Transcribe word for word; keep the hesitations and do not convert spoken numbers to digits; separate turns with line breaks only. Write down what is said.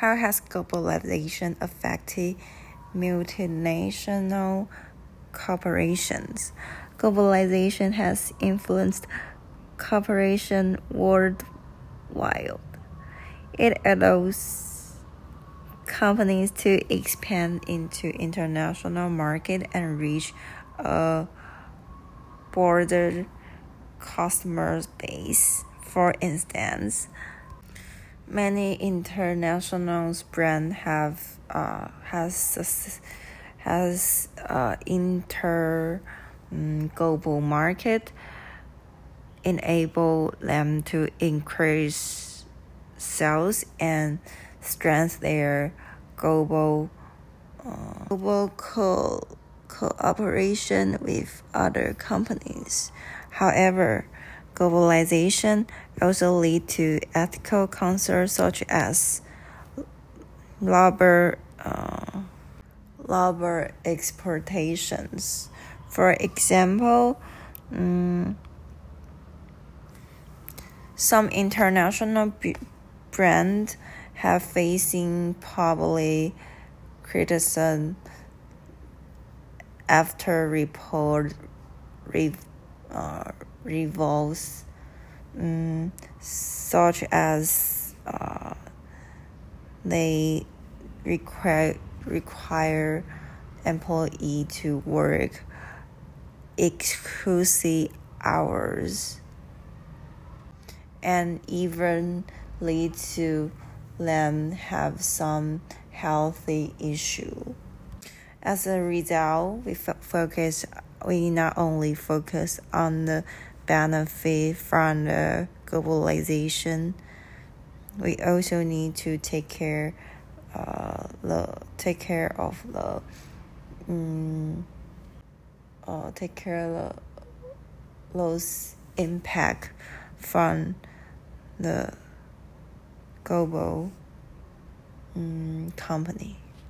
How has globalization affected multinational corporations? Globalization has influenced cooperation worldwide. It allows companies to expand into international market and reach a broader customer base. For instance, many international brands have uh, has has uh, inter um, global market enable them to increase sales and strengthen their global uh, global co- cooperation with other companies. However, globalization also leads to ethical concerns such as labor uh, labor exploitations. For example, um, some international b- brands have facing public criticism after report re- uh, revolves, um, such as uh, they require require employee to work exclusive hours and even lead to them have some healthy issue. As a result, we f- focus we not only focus on the benefit from the globalization, we also need to take care uh the take care of the um, uh take care of the, those impact from the global um, company.